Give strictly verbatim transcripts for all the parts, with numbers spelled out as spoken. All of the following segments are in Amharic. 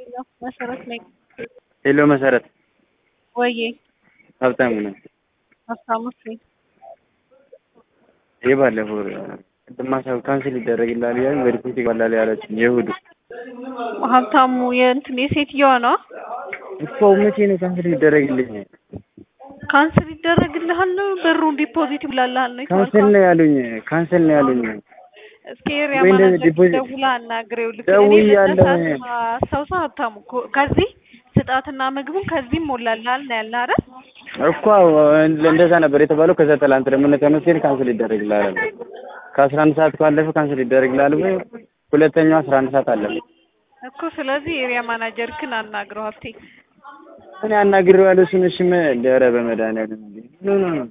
መሰረት ነኝ። ሄሎ መሰረት ወይዬ ሀብታሙ ነው። ሀብታሙ ነኝ። የባለፈው ቅድም ሀሳብ ካንስል ይደረግልሃል ያለኝ በሪፖርት ይባላል ያለችኝ የእሑዱ ሀብታሙ የእንትን የሴትዮዋ ነው እኮ መቼ ነው ካንስል ይደረግልኝ? ካንስል ይደረግልሃል ነው ብሩን ዲፖዚት ይብላልሃል ነው ይተዋል። ካንስል ነው ያሉኝ ካንስል ነው ያሉኝ። እስኪ ኤሪያ ማናጀር ደውላ አናግሬው ልክ እኔ ደውያለሁ። አስታውሳ ሀብታሙ ከዚህ ስጣትና ምግቡን ከዚህ ሞላልሃል ነው ያለ አይደል እኮ እንደዛ ነበር የተባለው። ከዛ ትላንት ደግሞ ተመስገን ካንስል ይደረግልሃል ከአስራ አንድ ሰዓት ካለፈ ካንስል ይደረግልሃል ብሎ ሁለተኛው አስራ አንድ ሰዓት አለፈ እኮ። ስለዚህ ኤሪያ ማናጀርክን አናግረው ሀብቴ። እኔ አናግሬዋለሁ እሱን። እሺ ምን ኧረ በመድኃኒዓለም ኖ ኖ ኖ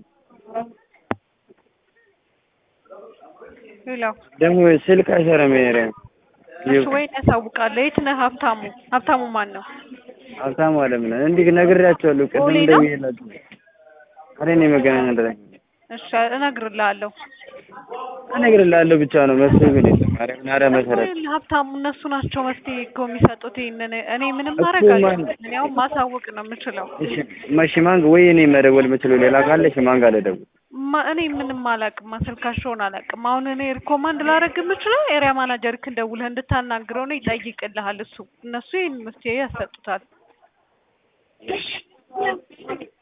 ሄሎ ደግሞ ስልክ አይሰራም። ኤሪያ እሺ ወይ ያሳውቃለሁ። የት ነህ ሀብታሙ? ሀብታሙ ማን ነው? ሀብታሙ አለም ነው። እንዲህ ነግሬያቸዋለሁ ቅድም ደውዬላችሁ። ኧረ እኔ መገናኛ እንደረኝ እሺ እነግርልሃለሁ እነግርልሃለሁ ብቻ ነው መፍትሄ ግን የለም። ማርያምን ኧረ መሰረት ሀብታሙ እነሱ ናቸው መፍትሄ እኮ የሚሰጡት። ይሄንን እኔ ምንም ማድረግ አልችልም። እኔ አሁን ማሳወቅ ነው የምችለው። እሺ ማሽ ማንግ ወይ እኔ መደወል የምችለው ሌላ ካለ እሺ ማንጋ ልደውል? እኔ ምንም አላውቅም። ስልካቸውን አላውቅም። አሁን እኔ ሪኮማንድ ላደርግ የምችለው ኤሪያ ማናጀርክን ደውለህ እንድታናግረው ነው። ይጠይቅልሃል እሱ። እነሱ ይሄን መፍትሄ ያሰጡታል።